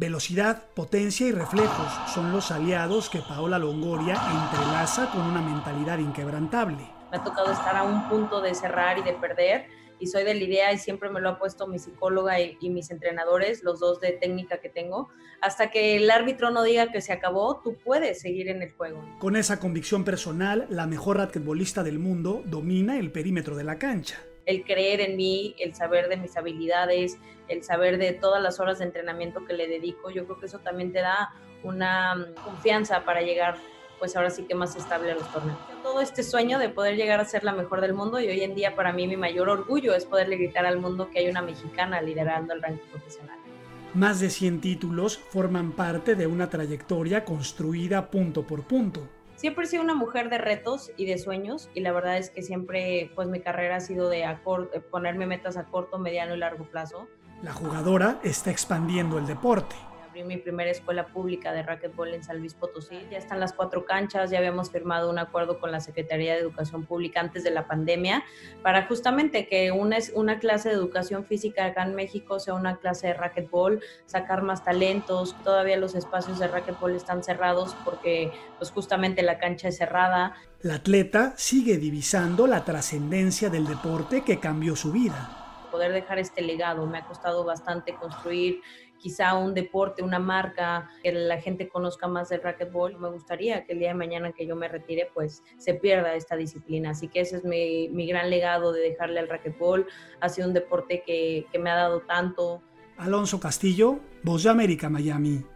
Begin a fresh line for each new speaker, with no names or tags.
Velocidad, potencia y reflejos son los aliados que Paola Longoria entrelaza con una mentalidad inquebrantable.
Me ha tocado estar a un punto de cerrar y de perder, y soy de la idea, y siempre me lo ha puesto mi psicóloga y mis entrenadores, los dos de técnica que tengo, hasta que el árbitro no diga que se acabó, tú puedes seguir en el juego.
Con esa convicción personal, la mejor raquetbolista del mundo domina el perímetro de la cancha.
El creer en mí, el saber de mis habilidades, el saber de todas las horas de entrenamiento que le dedico, yo creo que eso también te da una confianza para llegar, pues ahora sí que más estable a los torneos. Todo este sueño de poder llegar a ser la mejor del mundo, y hoy en día para mí mi mayor orgullo es poderle gritar al mundo que hay una mexicana liderando el ranking profesional.
Más de 100 títulos forman parte de una trayectoria construida punto por punto.
Siempre he sido una mujer de retos y de sueños, y la verdad es que siempre pues mi carrera ha sido de ponerme metas a corto, mediano y largo plazo.
La jugadora está expandiendo el deporte.
Abrí mi primera escuela pública de racquetball en San Luis Potosí. Ya están las 4 canchas, ya habíamos firmado un acuerdo con la Secretaría de Educación Pública antes de la pandemia para justamente que una clase de educación física acá en México sea una clase de racquetball, sacar más talentos. Todavía los espacios de racquetball están cerrados porque pues justamente la cancha es cerrada.
La atleta sigue divisando la trascendencia del deporte que cambió su vida.
Poder dejar este legado, me ha costado bastante construir quizá un deporte, una marca, que la gente conozca más del racquetball. Me gustaría que el día de mañana que yo me retire, pues se pierda esta disciplina. Así que ese es mi gran legado de dejarle al racquetball. Ha sido un deporte que me ha dado tanto.
Alonso Castillo, Voz de América, Miami.